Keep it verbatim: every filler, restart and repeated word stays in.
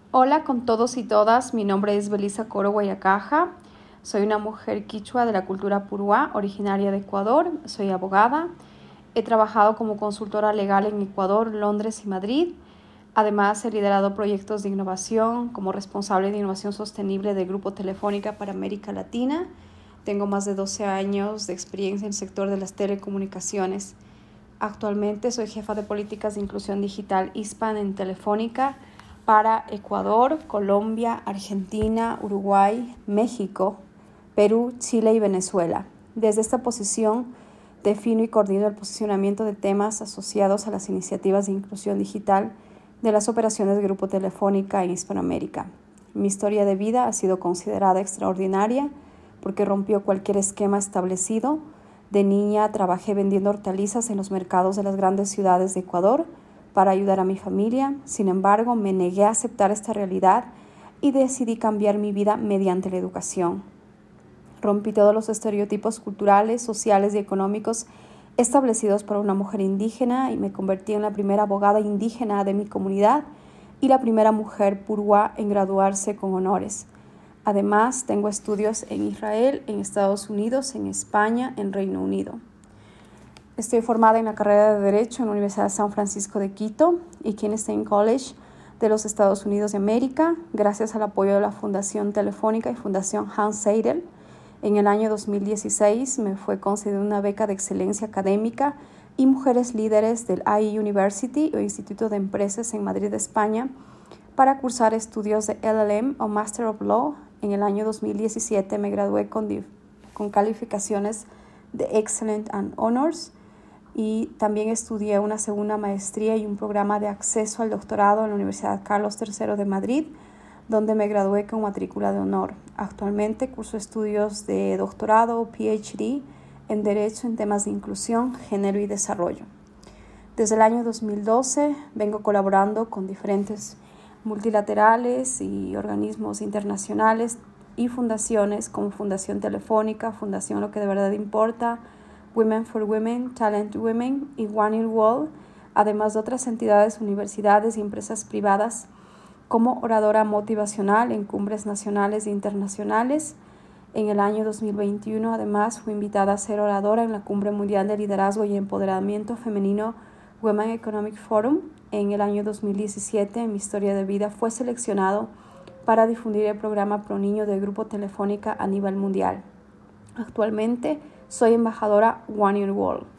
Hola con todos y todas, mi nombre es Belisa Coro Guayacaja, soy una mujer quichua de la cultura purúa, originaria de Ecuador, soy abogada, he trabajado como consultora legal en Ecuador, Londres y Madrid, además he liderado proyectos de innovación como responsable de innovación sostenible de Grupo Telefónica para América Latina, tengo más de doce años de experiencia en el sector de las telecomunicaciones. Actualmente soy jefa de políticas de inclusión digital Hispan en Telefónica para Ecuador, Colombia, Argentina, Uruguay, México, Perú, Chile y Venezuela. Desde esta posición defino y coordino el posicionamiento de temas asociados a las iniciativas de inclusión digital de las operaciones de Grupo Telefónica en Hispanoamérica. Mi historia de vida ha sido considerada extraordinaria porque rompió cualquier esquema establecido. De niña trabajé vendiendo hortalizas en los mercados de las grandes ciudades de Ecuador para ayudar a mi familia. Sin embargo, me negué a aceptar esta realidad y decidí cambiar mi vida mediante la educación. Rompí todos los estereotipos culturales, sociales y económicos establecidos para una mujer indígena y me convertí en la primera abogada indígena de mi comunidad y la primera mujer purúa en graduarse con honores. Además, tengo estudios en Israel, en Estados Unidos, en España, en Reino Unido. Estoy formada en la carrera de Derecho en la Universidad de San Francisco de Quito y Keystone College de los Estados Unidos de América, gracias al apoyo de la Fundación Telefónica y Fundación Hans Seidel. En el año dos mil dieciséis me fue concedida una beca de excelencia académica y mujeres líderes del I E University o Instituto de Empresas en Madrid, España, para cursar estudios de L L M o Master of Law. En el año dos mil diecisiete me gradué con, con calificaciones de Excellent and Honors y también estudié una segunda maestría y un programa de acceso al doctorado en la Universidad Carlos tercero de Madrid, donde me gradué con matrícula de honor. Actualmente curso estudios de doctorado o P H D en Derecho en temas de inclusión, género y desarrollo. Desde el año dos mil doce vengo colaborando con diferentes multilaterales y organismos internacionales y fundaciones como Fundación Telefónica, Fundación Lo que de verdad importa, Women for Women, Talent Women y One in World, además de otras entidades, universidades y empresas privadas como oradora motivacional en cumbres nacionales e internacionales. En el año dos mil veintiuno, además, fui invitada a ser oradora en la Cumbre Mundial de Liderazgo y Empoderamiento Femenino Women Economic Forum. En el año dos mil diecisiete, en mi historia de vida, fue seleccionado para difundir el programa Pro Niño del Grupo Telefónica a nivel mundial. Actualmente, soy embajadora One in World.